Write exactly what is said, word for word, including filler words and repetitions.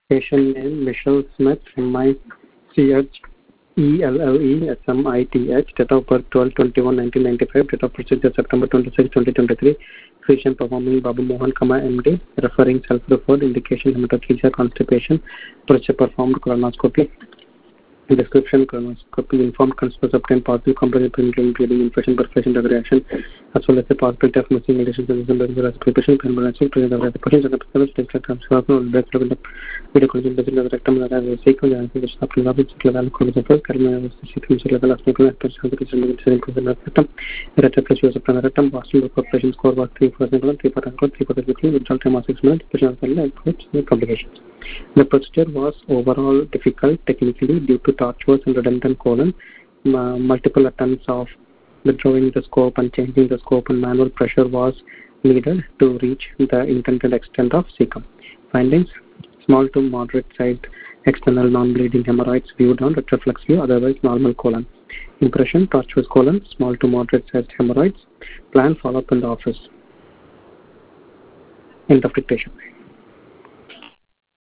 Patient name Michelle Smith, M I C H E L L E S M I T H, date of birth twelve twenty-one nineteen ninety-five, date of procedure September twenty-sixth twenty twenty-three, physician performing Babu Mohan, M D, referring self-referred, indication hematochezia, constipation, procedure performed colonoscopy. Description: colonoscopy informed conspicuous obtained positive comprehensive including infection, perforation, reaction, as well as the possibility of missing lesions in the respiration, permanency, presence of repercussions, and the presence of the transfer, break of the video collision, the rectum, the sequence, and the subtle level, level, collision first, cardiac, sequence level, of nuclear, special, the rectum, retropressure of the rectum, Boston corporation score was three for single, three for uncle, three for the weekly, result time was six minutes, patient of complications. The procedure was overall difficult technically due to tortuous and redundant colon, uh, multiple attempts of withdrawing the scope and changing the scope, and manual pressure was needed to reach the intended extent of cecum. Findings: small to moderate sized external non-bleeding hemorrhoids viewed on retroflex view, otherwise normal colon. Impression: tortuous colon, small to moderate sized hemorrhoids. Plan follow-up in the office. End of dictation.